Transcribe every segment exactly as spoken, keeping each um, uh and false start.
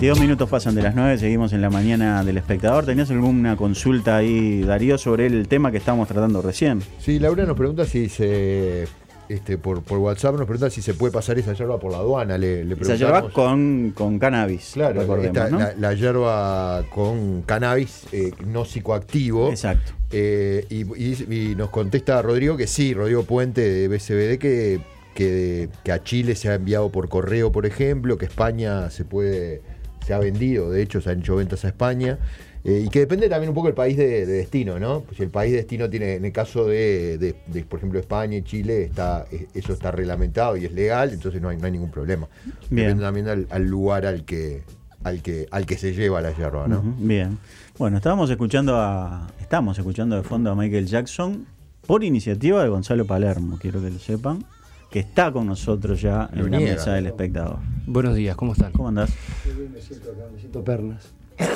veintidós minutos pasan de las nueve, seguimos en la mañana del Espectador. ¿Tenías alguna consulta ahí, Darío, sobre el tema que estábamos tratando recién? Sí, Laura nos pregunta si se... Este, por, por WhatsApp nos pregunta si se puede pasar esa yerba por la aduana. Le, le esa yerba con, con cannabis, claro, recordemos, esta, ¿no? la, la yerba con cannabis eh, no psicoactivo. Exacto. Eh, y, y, y nos contesta Rodrigo que sí, Rodrigo Puente de B C B D, que, que, que a Chile se ha enviado por correo, por ejemplo, que España se puede, se ha vendido, de hecho se han hecho ventas a España. Eh, y que depende también un poco del país de, de destino, ¿no? Pues si el país de destino tiene, en el caso de, de, de por ejemplo, España y Chile, está, eso está reglamentado y es legal, entonces no hay, no hay ningún problema. Bien. Depende también al, al lugar al que, al que, al que se lleva la yerba, ¿no? Uh-huh. Bien. Bueno, estábamos escuchando a, estamos escuchando de fondo a Michael Jackson por iniciativa de Gonzalo Palermo, quiero que lo sepan, que está con nosotros ya en la mesa del Espectador. Buenos días, ¿cómo están? ¿Cómo andás? Muy bien, me siento acá, me siento pernas.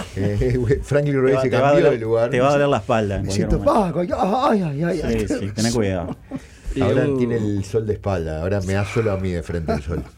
Eh, Franklin Roy se te va cambió doler, de lugar. Te va a doler la espalda. Me siento ay, ay, ay, ay, ay. Sí, sí, tené cuidado. Ahora uh. tiene el sol de espalda, ahora me da solo a mí de frente el sol.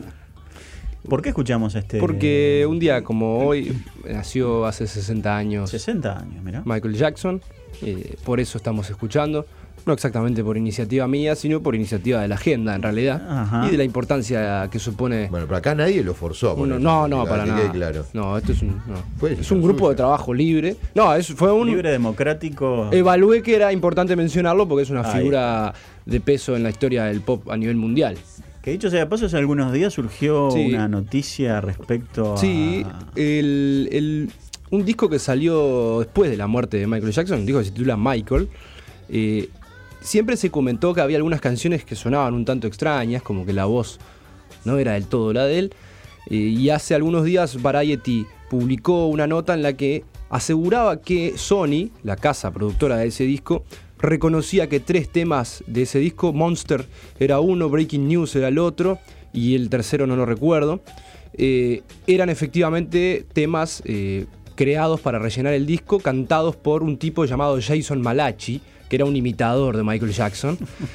¿Por qué escuchamos este? Porque un día como hoy nació hace sesenta años. sesenta años, mirá. Michael Jackson, eh, por eso estamos escuchando. No exactamente por iniciativa mía, sino por iniciativa de la agenda, en realidad. Ajá. Y de la importancia que supone... Bueno, pero acá nadie lo forzó. Uno, no, no, para nada. Claro. No, esto es un, no. es un grupo suyo. de trabajo libre. No, es, fue un... Libre, democrático. Evalué que era importante mencionarlo porque es una Ahí. figura de peso en la historia del pop a nivel mundial. Que dicho sea de paso, hace algunos días surgió sí. una noticia respecto a... Sí, el, el, un disco que salió después de la muerte de Michael Jackson, un disco que se titula Michael, eh, siempre se comentó que había algunas canciones que sonaban un tanto extrañas, como que la voz no era del todo la de él. Eh, y hace algunos días Variety publicó una nota en la que aseguraba que Sony, la casa productora de ese disco, reconocía que tres temas de ese disco, Monster era uno, Breaking News era el otro, y el tercero no lo recuerdo, eh, eran efectivamente temas eh, creados para rellenar el disco, cantados por un tipo llamado Jason Malachi, que era un imitador de Michael Jackson.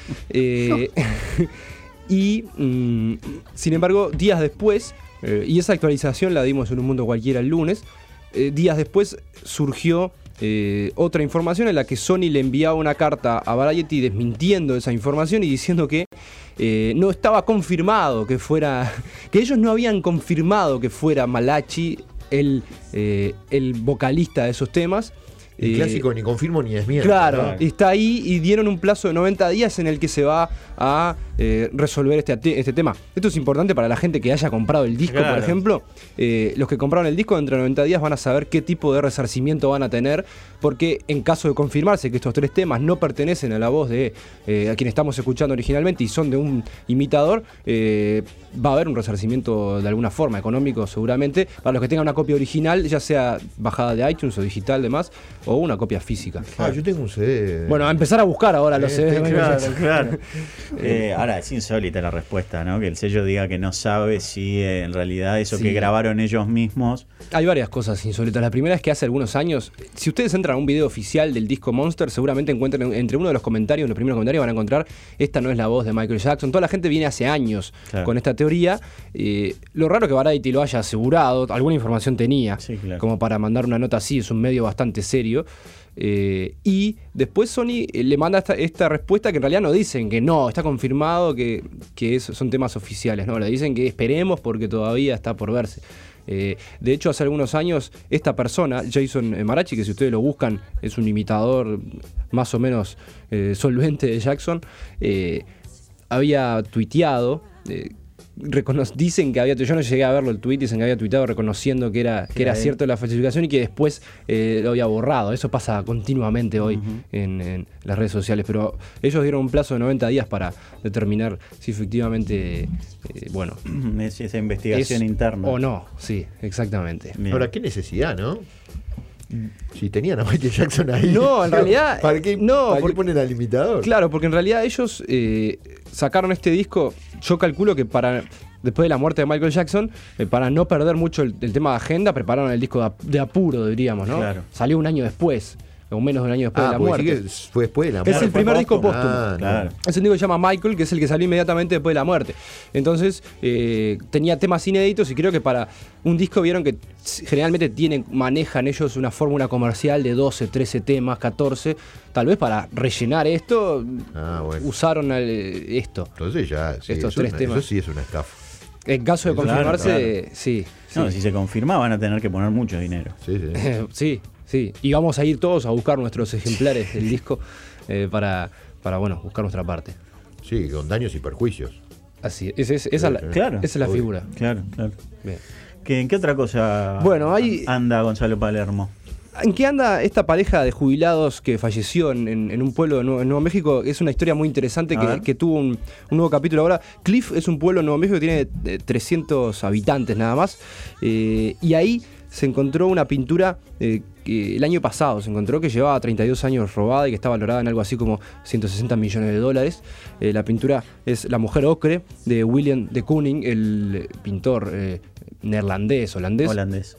eh, y, mm, sin embargo, días después, eh, y esa actualización la dimos en Un Mundo Cualquiera el lunes, eh, días después surgió eh, otra información en la que Sony le enviaba una carta a Variety desmintiendo esa información y diciendo que eh, no estaba confirmado que fuera, que ellos no habían confirmado que fuera Malachi el, eh, el vocalista de esos temas. El clásico ni confirmo ni desmiento. Claro, ¿verdad? Está ahí y dieron un plazo de noventa días en el que se va a eh, resolver este, este tema. Esto es importante para la gente que haya comprado el disco, claro. Por ejemplo. Eh, los que compraron el disco dentro de noventa días van a saber qué tipo de resarcimiento van a tener, porque en caso de confirmarse que estos tres temas no pertenecen a la voz de eh, a quien estamos escuchando originalmente y son de un imitador, eh, va a haber un resarcimiento de alguna forma, económico seguramente, para los que tengan una copia original, ya sea bajada de iTunes o digital, demás, o una copia física. Ah, yo tengo un C D. Bueno, a empezar a buscar ahora los C Ds. Claro, claro. eh, ahora, es insólita la respuesta, ¿no? Que el sello diga que no sabe si eh, en realidad eso sí. que grabaron ellos mismos... Hay varias cosas insólitas. La primera es que hace algunos años, si ustedes entran a un video oficial del disco Monster, seguramente encuentren entre uno de los comentarios, los primeros comentarios van a encontrar, esta no es la voz de Michael Jackson. Toda la gente viene hace años claro. con esta teoría. Eh, lo raro que Variety lo haya asegurado, alguna información tenía, sí, claro. como para mandar una nota así, es un medio bastante serio. Eh, y después Sony le manda esta, esta respuesta que en realidad no dicen que no, está confirmado que, que es, son temas oficiales, no, le dicen que esperemos porque todavía está por verse. Eh, de hecho, hace algunos años esta persona, Jason Malachi, que si ustedes lo buscan es un imitador más o menos eh, solvente de Jackson, eh, había tuiteado eh, Recono- dicen que había, yo no llegué a verlo el tweet, dicen que había tuiteado reconociendo que era, que era cierto la falsificación y que después eh, lo había borrado. Eso pasa continuamente hoy uh-huh. en, en las redes sociales, pero ellos dieron un plazo de noventa días para determinar si efectivamente eh, bueno es esa investigación es interna o no, sí, exactamente. Bien. Ahora, qué necesidad, ¿no? Si tenían a Michael Jackson ahí. No, en realidad. ¿Para qué, no, ¿para porque, qué ponen al imitador? Claro, porque en realidad ellos eh, sacaron este disco. Yo calculo que para después de la muerte de Michael Jackson, eh, para no perder mucho el, el tema de agenda, prepararon el disco de, de apuro, diríamos, ¿no? Claro. Salió un año después. o menos de un año después Ah, de la porque muerte. sí que fue después de la Es muerte. el primer disco póstumo. Ah, Claro. no. Es un disco que se llama Michael, que es el que salió inmediatamente después de la muerte. Entonces, eh, tenía temas inéditos y creo que para un disco vieron que generalmente tienen, manejan ellos una fórmula comercial de doce, trece temas, catorce. Tal vez para rellenar esto, Ah, bueno. usaron el- esto. Entonces ya, sí, Estos eso, tres una- temas. eso sí es una estafa. En caso de Claro, confirmarse, claro. sí. Sí. No, si se confirma van a tener que poner mucho dinero. Sí, sí. sí, sí. Y vamos a ir todos a buscar nuestros ejemplares del disco eh, para, para, bueno, buscar nuestra parte. Sí, con daños y perjuicios. Así, es, es- esa, es la- Claro. esa es la Obvio. figura. Claro, claro. Bien. ¿Qué, ¿En qué otra cosa Bueno, hay- anda Gonzalo Palermo? ¿En qué anda esta pareja de jubilados que falleció en, en- en un pueblo de Nuevo, en Nuevo México? Es una historia muy interesante A que, ver. que tuvo un, un nuevo capítulo ahora. Cliff es un pueblo en Nuevo México que tiene eh, trescientos habitantes nada más. eh, y ahí se encontró una pintura eh, que el año pasado se encontró que llevaba treinta y dos años robada y que está valorada en algo así como ciento sesenta millones de dólares. Eh, la pintura es La Mujer Ocre de William de Kooning, el pintor eh, neerlandés, holandés. Holandés.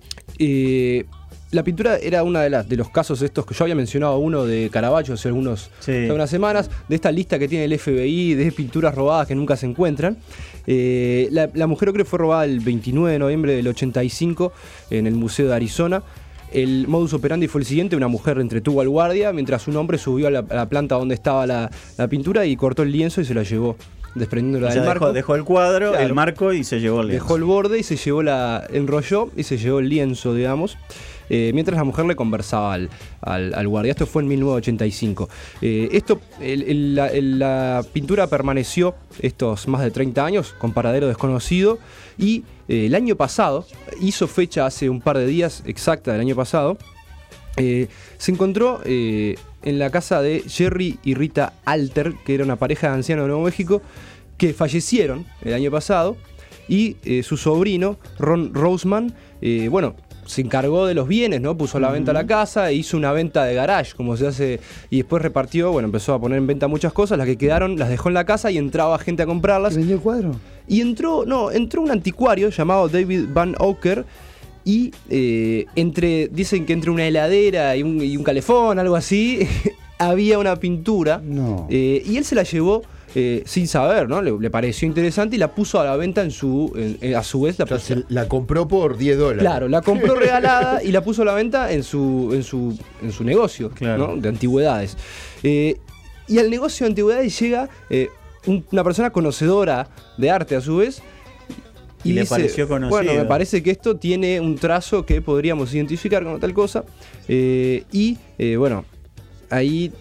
Eh, la pintura era uno de, las- de los casos estos que yo había mencionado, uno de Caravaggio hace, algunos, Sí. hace unas semanas, de esta lista que tiene el F B I de pinturas robadas que nunca se encuentran. Eh, la, la mujer creo que fue robada el veintinueve de noviembre del ochenta y cinco en el Museo de Arizona. El modus operandi fue el siguiente: una mujer entretuvo al guardia mientras un hombre subió a la, a la planta donde estaba la, la pintura y cortó el lienzo y se la llevó, desprendiéndola O del sea, marco. dejó, dejó el cuadro, Claro. el marco y se llevó el lienzo. Dejó el borde y se llevó la. enrolló y se llevó el lienzo, digamos. eh, mientras la mujer le conversaba al, al, al guardia. Esto fue en mil novecientos ochenta y cinco. Eh, esto, el- el- la, el- la pintura permaneció estos más de treinta años con paradero desconocido y eh, el año pasado, hizo fecha hace un par de días exacta del año pasado, eh, se encontró eh, en la casa de Jerry y Rita Alter, que era una pareja de ancianos de Nuevo México, que fallecieron el año pasado, y eh, su sobrino, Ron Roseman, eh, bueno, se encargó de los bienes, ¿no? Puso a la venta la casa e hizo una venta de garage, como se hace, y después repartió, bueno, empezó a poner en venta muchas cosas, las que quedaron las dejó en la casa y entraba gente a comprarlas. ¿Y vendió el cuadro? Y entró, no, entró un anticuario llamado David Van Oker y eh, entre, dicen que entre una heladera y un, y un calefón, algo así, había una pintura. No. eh, y él se la llevó eh, sin saber, ¿no? Le, le pareció interesante y la puso a la venta en su, en- en- a su vez la O sea, puso- se la compró por diez dólares. Claro, la compró regalada y la puso a la venta en su, en su, en su negocio, Claro. ¿no? De antigüedades. Eh, y al negocio de antigüedades llega eh, un- una persona conocedora de arte a su vez. Y le pareció conocido. Bueno, me parece que esto tiene un trazo que podríamos identificar como tal cosa. Eh, y eh, bueno, ahí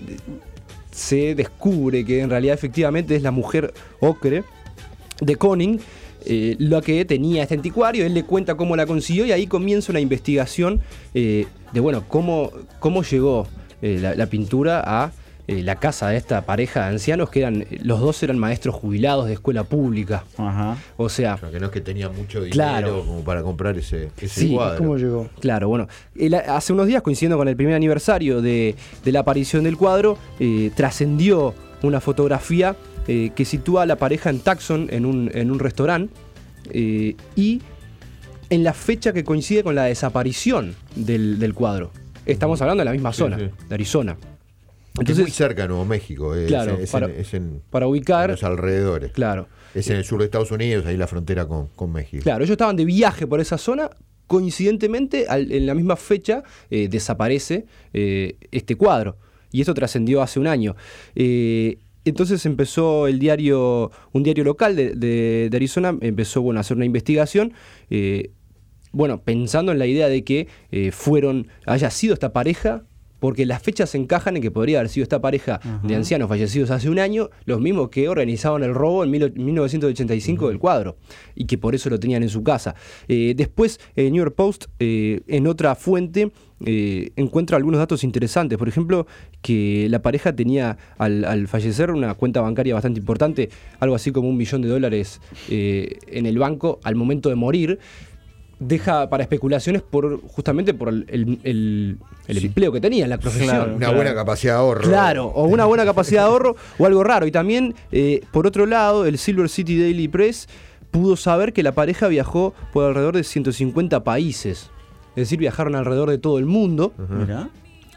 se descubre que en realidad efectivamente es la mujer ocre de Koning, eh, lo que tenía este anticuario. Él le cuenta cómo la consiguió y ahí comienza una investigación eh, de bueno cómo, cómo llegó eh, la, la pintura a eh, la casa de esta pareja de ancianos, que eran los dos eran maestros jubilados de escuela pública. Ajá. O sea, O sea, que no es que tenía mucho dinero Claro. como para comprar ese, ese Sí, cuadro. ¿Cómo llegó? claro, bueno, el- hace unos días, coincidiendo con el primer aniversario de, de la aparición del cuadro, eh, trascendió una fotografía eh, que sitúa a la pareja en Tucson, en un, en un restaurante, eh, y en la fecha que coincide con la desaparición del, del cuadro. Estamos hablando de la misma Sí, zona, sí. de Arizona. Que es muy cerca de Nuevo México. eh, Claro, es, es para- en, es en- para en ubicar, los alrededores. claro. Es en el sur de Estados Unidos, ahí la frontera con, con México. Claro, ellos estaban de viaje por esa zona. Coincidentemente, al- en la misma fecha, eh, desaparece eh, este cuadro. Y esto trascendió hace un año. Eh, entonces empezó el diario, un diario local de, de- de Arizona, empezó bueno, a hacer una investigación. eh, bueno, pensando en la idea de que eh, fueron, haya sido esta pareja, porque las fechas encajan en que podría haber sido esta pareja de ancianos fallecidos hace un año, los mismos que organizaban el robo en mil o- mil novecientos ochenta y cinco del cuadro, y que por eso lo tenían en su casa. Eh, después, el New York Post, eh, en otra fuente, eh, encuentra algunos datos interesantes. Por ejemplo, que la pareja tenía al, al fallecer una cuenta bancaria bastante importante, algo así como un millón de dólares eh, en el banco al momento de morir. Deja para especulaciones por justamente por el, el- el- el Sí. empleo que tenía en la profesión. Claro. Una buena capacidad de ahorro. Claro, o una buena capacidad de ahorro o algo raro. Y también, eh, por otro lado, el Silver City Daily Press pudo saber que la pareja viajó por alrededor de ciento cincuenta países. Es decir, viajaron alrededor de todo el mundo. Mirá.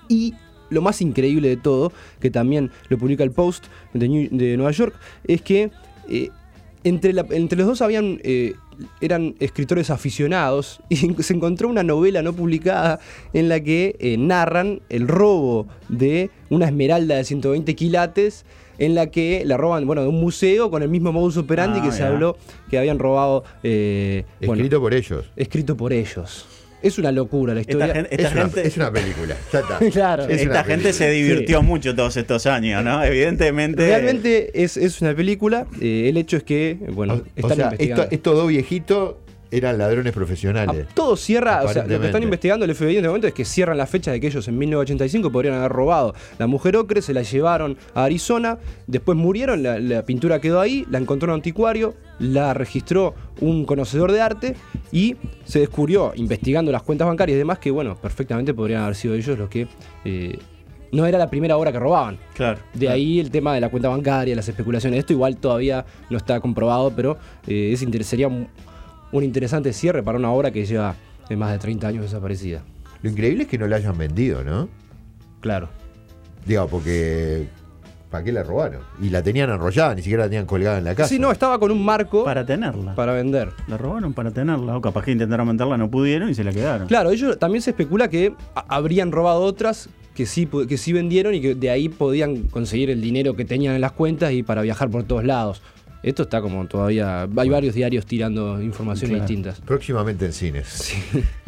Y lo más increíble de todo, que también lo publica el Post de, New, de Nueva York, es que eh, entre, la, entre los dos habían eh, eran escritores aficionados y se encontró una novela no publicada en la que eh, narran el robo de una esmeralda de ciento veinte quilates, en la que la roban, bueno, de un museo con el mismo modus operandi ah, que ya. se habló que habían robado. Eh, escrito bueno, por ellos. Escrito por ellos. Es una locura la historia. Esta, esta es, gente, una, es una película. Ya está. Claro. Es esta gente se divirtió sí. mucho todos estos años, ¿no? Evidentemente. Realmente es, es una película. Eh, el hecho es que, bueno, o, están o sea, investigando. Esto, estos dos viejitos eran ladrones profesionales. A, todo cierra, o sea, lo que están investigando el F B I en este momento es que cierran la fecha de que ellos en mil novecientos ochenta y cinco podrían haber robado la mujer ocre, se la llevaron a Arizona, después murieron, la, la pintura quedó ahí, la encontró un anticuario, la registró un conocedor de arte y se descubrió, investigando las cuentas bancarias y demás, que bueno, perfectamente podrían haber sido ellos los que... Eh, no era la primera obra que robaban. Claro. De claro. ahí el tema de la cuenta bancaria, las especulaciones. Esto igual todavía no está comprobado, pero eh, es inter- sería un, un interesante cierre para una obra que lleva eh, más de treinta años desaparecida. Lo increíble es que no la hayan vendido, ¿no? Claro. Digo, porque... ¿Para qué la robaron? Y la tenían enrollada, ni siquiera la tenían colgada en la casa. Sí, no, estaba con un marco... Para tenerla. Para vender. La robaron para tenerla. O capaz que intentaron venderla, no pudieron y se la quedaron. Claro, ellos también se especula que a- habrían robado otras que sí, que sí vendieron y que de ahí podían conseguir el dinero que tenían en las cuentas y para viajar por todos lados. Esto está como todavía... Hay varios diarios tirando informaciones claro. distintas. Próximamente en cines. Sí.